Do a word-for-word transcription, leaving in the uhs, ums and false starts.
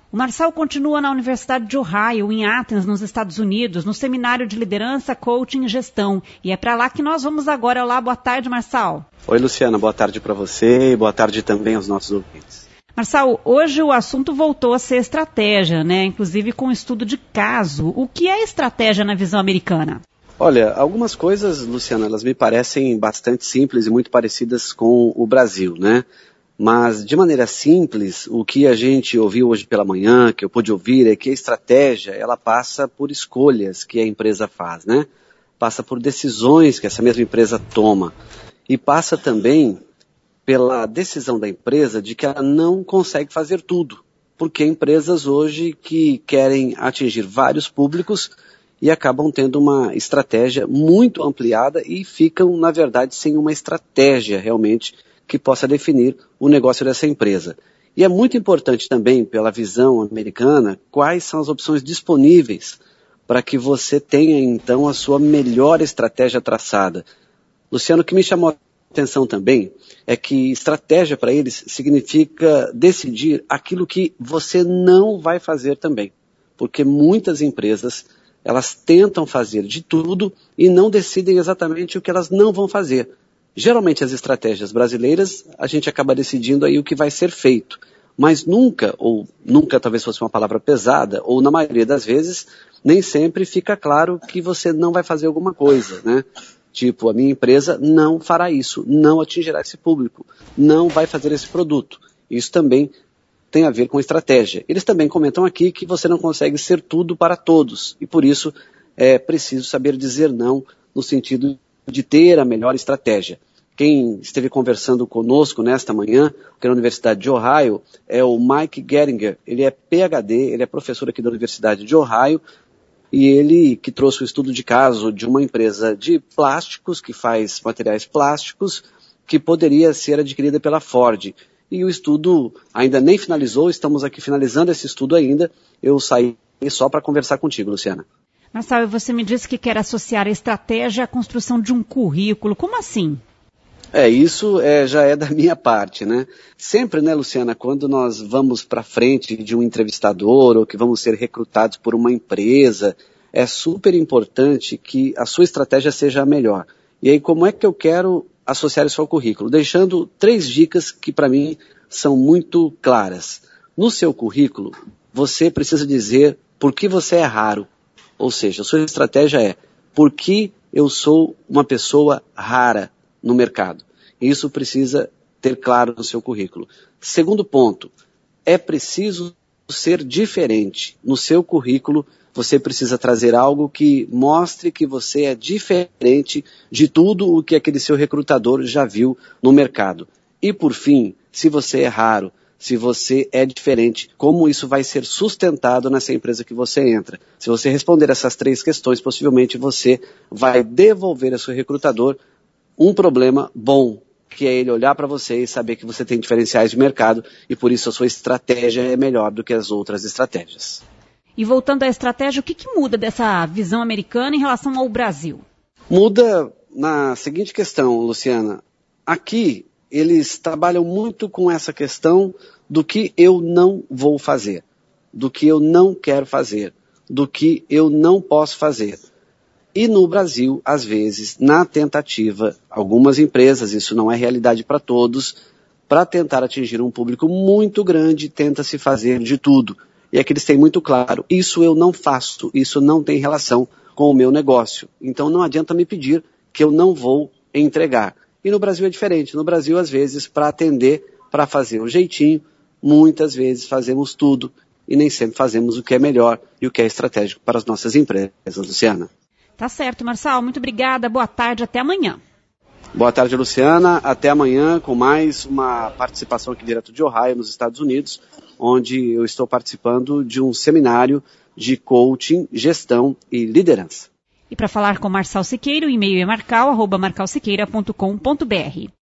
O Marçal continua na Universidade de Ohio, em Athens, nos Estados Unidos, no Seminário de Liderança, Coaching e Gestão. E é para lá que nós vamos agora. Olá, boa tarde, Marçal. Oi, Luciana, boa tarde para você e boa tarde também aos nossos ouvintes. Marçal, hoje o assunto voltou a ser estratégia, né? Inclusive com estudo de caso. O que é estratégia na visão americana? Olha, algumas coisas, Luciana, elas me parecem bastante simples e muito parecidas com o Brasil, né? Mas, de maneira simples, o que a gente ouviu hoje pela manhã, que eu pude ouvir, é que a estratégia, ela passa por escolhas que a empresa faz, né? Passa por decisões que essa mesma empresa toma. E passa também pela decisão da empresa de que ela não consegue fazer tudo. Porque há empresas hoje que querem atingir vários públicos e acabam tendo uma estratégia muito ampliada e ficam, na verdade, sem uma estratégia realmente que possa definir o negócio dessa empresa. E é muito importante também, pela visão americana, quais são as opções disponíveis para que você tenha, então, a sua melhor estratégia traçada. Luciano, o que me chamou a atenção também é que estratégia para eles significa decidir aquilo que você não vai fazer também. Porque muitas empresas, elas tentam fazer de tudo e não decidem exatamente o que elas não vão fazer. Geralmente as estratégias brasileiras, a gente acaba decidindo aí o que vai ser feito. Mas nunca, ou nunca talvez fosse uma palavra pesada, ou na maioria das vezes, nem sempre fica claro que você não vai fazer alguma coisa, né? Tipo, a minha empresa não fará isso, não atingirá esse público, não vai fazer esse produto. Isso também tem a ver com estratégia. Eles também comentam aqui que você não consegue ser tudo para todos, e por isso é preciso saber dizer não no sentido de ter a melhor estratégia. Quem esteve conversando conosco nesta manhã, aqui na Universidade de Ohio, é o Mike Geringer. Ele é P H D, ele é professor aqui da Universidade de Ohio, e ele que trouxe o estudo de caso de uma empresa de plásticos, que faz materiais plásticos, que poderia ser adquirida pela Ford. E o estudo ainda nem finalizou, estamos aqui finalizando esse estudo ainda. Eu saí só para conversar contigo, Luciana. Marçal, você me disse que quer associar a estratégia à construção de um currículo. Como assim? É, isso é, já é da minha parte, né? Sempre, né, Luciana, quando nós vamos para frente de um entrevistador ou que vamos ser recrutados por uma empresa, é super importante que a sua estratégia seja a melhor. E aí, como é que eu quero associar isso ao currículo? Deixando três dicas que para mim são muito claras. No seu currículo, você precisa dizer por que você é raro. Ou seja, a sua estratégia é por que eu sou uma pessoa rara no mercado. Isso precisa ter claro no seu currículo. Segundo ponto, é preciso ser diferente. No seu currículo, você precisa trazer algo que mostre que você é diferente de tudo o que aquele seu recrutador já viu no mercado. E por fim, se você é raro, se você é diferente, como isso vai ser sustentado nessa empresa que você entra. Se você responder essas três questões, possivelmente você vai devolver ao seu recrutador um problema bom, que é ele olhar para você e saber que você tem diferenciais de mercado e por isso a sua estratégia é melhor do que as outras estratégias. E voltando à estratégia, o que, que muda dessa visão americana em relação ao Brasil? Muda na seguinte questão, Luciana. Aqui, eles trabalham muito com essa questão do que eu não vou fazer, do que eu não quero fazer, do que eu não posso fazer. E no Brasil, às vezes, na tentativa, algumas empresas, isso não é realidade para todos, para tentar atingir um público muito grande, tenta-se fazer de tudo. E aqui eles têm muito claro, isso eu não faço, isso não tem relação com o meu negócio. Então não adianta me pedir que eu não vou entregar. E no Brasil é diferente. No Brasil, às vezes, para atender, para fazer o jeitinho, muitas vezes fazemos tudo e nem sempre fazemos o que é melhor e o que é estratégico para as nossas empresas, Luciana. Tá certo, Marçal. Muito obrigada. Boa tarde. Até amanhã. Boa tarde, Luciana. Até amanhã com mais uma participação aqui direto de Ohio, nos Estados Unidos, onde eu estou participando de um seminário de coaching, gestão e liderança. E para falar com Marçal Siqueira, o e-mail é marcal arroba marcal siqueira ponto com ponto br.